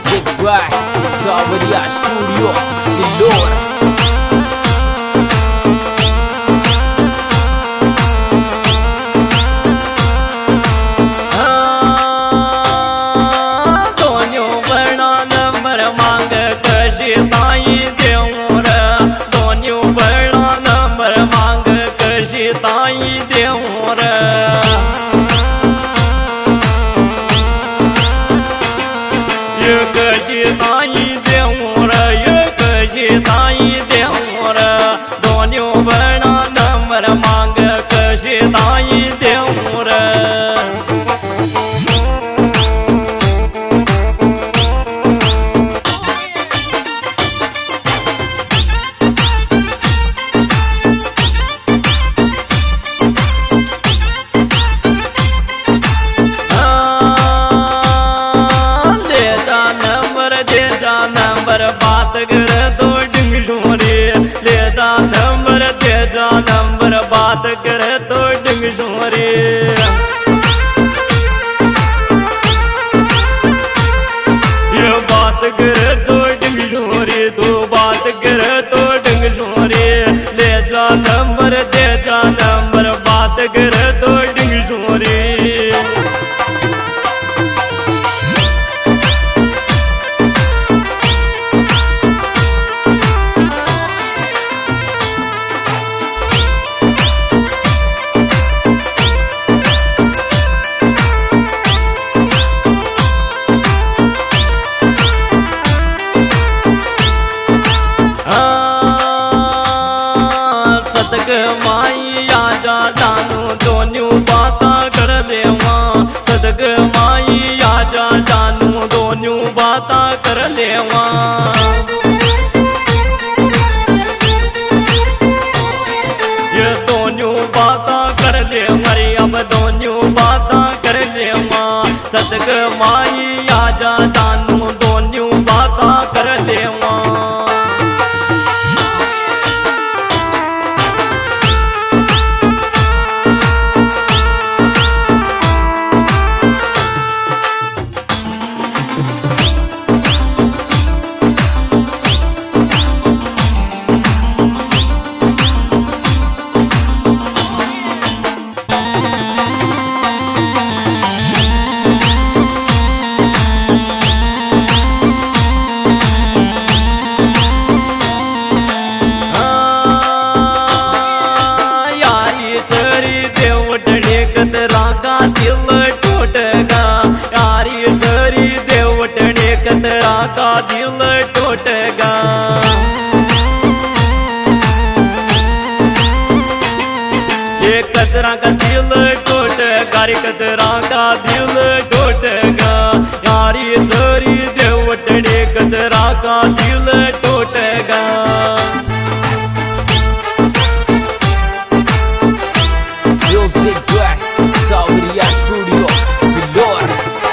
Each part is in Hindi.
Music by Sawaria Studio, Sindor. बात करे तो डिंग डोरे ये बात करे तो डिंग डोरे तो बात करे तो डिंग डोरे ले जा नंबर दे जा नंबर बात करे तो डिंग डोरे माई आजा जानू दोनों बाता कर लेवा सदक माई आजा जानू दोनों बाता कर लेवा ये दोनों बाता कर ले मरी अब दोनों बाता कर लेवा सदक माई आजा जानू दोनों बाता कर लेवा का दिल टूटेगा ये कतरा का दिल टूटेगा रे कतरा का दिल टूटेगा यारी सरी देवटने कतरा का दिल टूटेगा Music by Sawaria Studio, Sindor.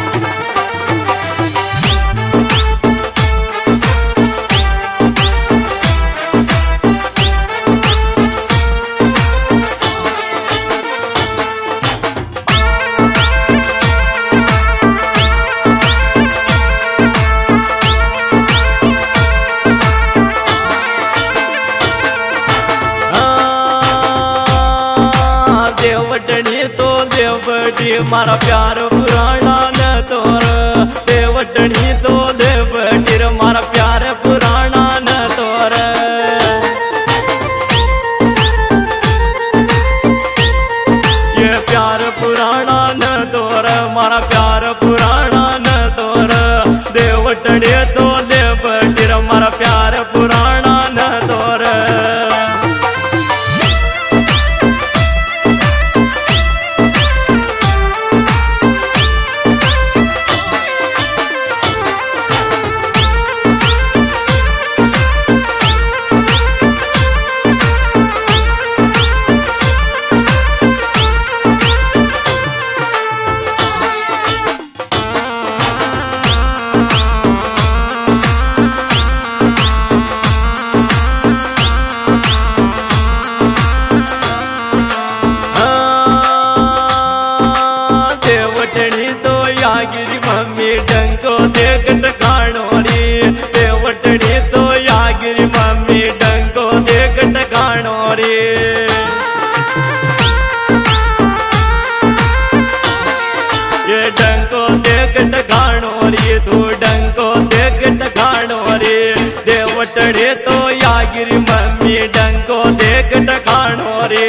देवटनी तो देवटी मारा प्यार पुराना न तोर देवटनी तो देवटी मारा प्यार पुराना न तोर ये प्यार पुराना न तोर मारा प्यार पुराना न तोर देवटनी तो देवटी मारा प्यार पुराना न तोर मम्मी डंको देख टकानो रे।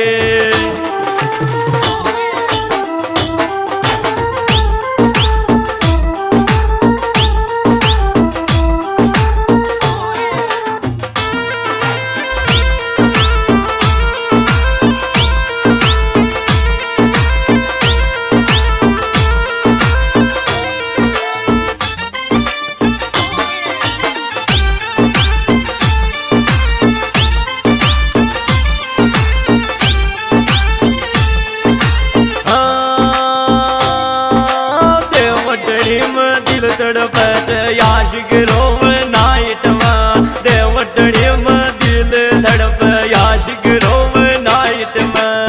दिल तड़पत याशिक रोव नाइट में देवटड़ी में दिल धड़प याशिक रोव नाइट में।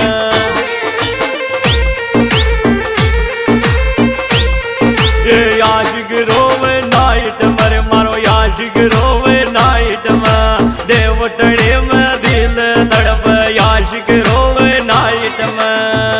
याशिक रोव नाइट मर मारो याशिक रोव नाइट में देवटड़ी में दिल धड़प याशिक रोव नाइट में।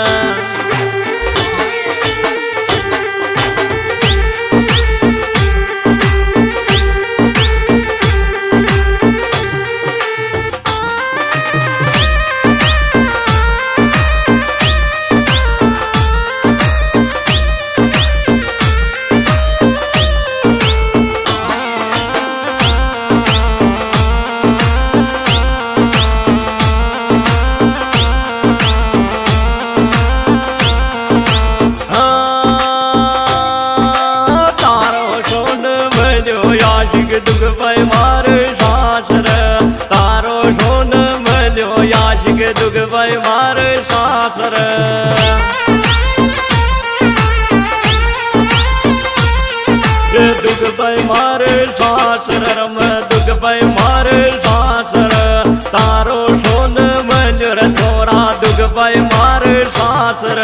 याशिक दुख पाई मार सासर तारो सोन मलो याशिक दुख पाई मार सासर। दुख पाई मार सासर रम दुख पाई मार सासर तारो सोन मलो रे छोरा दुख पाई मार सासर।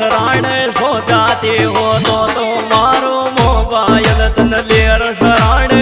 हो तो मारो मोबाइल तन लेर शरण